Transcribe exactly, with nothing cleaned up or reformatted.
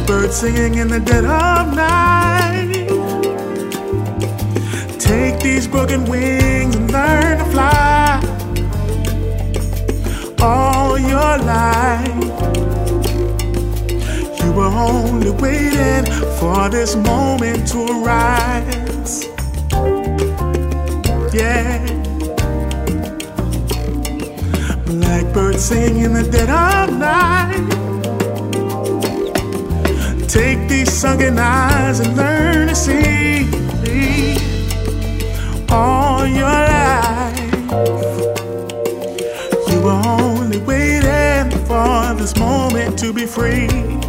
Birds singing in the dead of night. Take these broken wings and learn to fly. All your life you were only waiting for this moment to arise. Yeah. Blackbird singing in the dead of night. Take these sunken eyes and learn to see. All your life you were only waiting for this moment to be free.